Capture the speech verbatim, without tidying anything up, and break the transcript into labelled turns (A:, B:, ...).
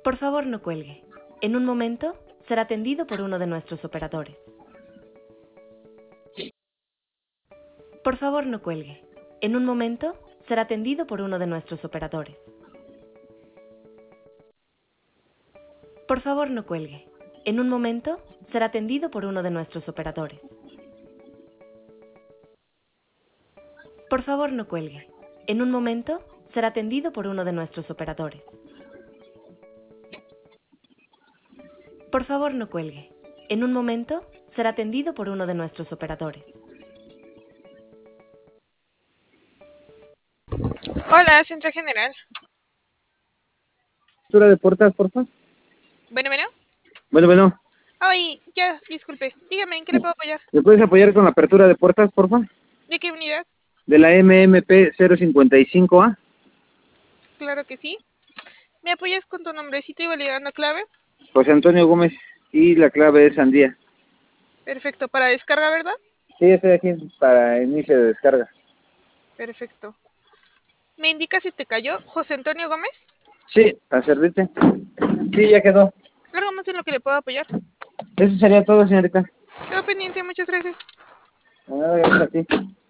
A: Por favor, no cuelgue. En un momento, será atendido por uno de nuestros operadores. Por favor, no cuelgue. En un momento, será atendido por uno de nuestros operadores. Por favor, no cuelgue. En un momento, será atendido por uno de nuestros operadores. Por favor, no cuelgue. En un momento, será atendido por uno de nuestros operadores. Por favor, no cuelgue. En un momento, será atendido por uno de nuestros operadores.
B: Hola, Centro General.
C: Apertura de puertas, por favor.
B: Bueno, bueno.
C: Bueno, bueno.
B: Ay, ya, disculpe. Dígame, ¿en qué le puedo apoyar?
C: ¿Me puedes apoyar con la apertura de puertas, por favor?
B: ¿De qué unidad?
C: De la M M P cero cincuenta y cinco A.
B: Claro que sí. ¿Me apoyas con tu nombrecito y validando clave?
C: José Antonio Gómez. Y la clave es Sandía.
B: Perfecto. ¿Para descarga, verdad?
C: Sí, estoy aquí para inicio de descarga.
B: Perfecto. ¿Me indica si te cayó José Antonio Gómez?
C: Sí, a servirte. Sí, ya quedó.
B: ¿Algo más en lo que le puedo apoyar?
C: Eso sería todo, señorita.
B: Quedo pendiente, muchas gracias.
C: Bueno, gracias a ti.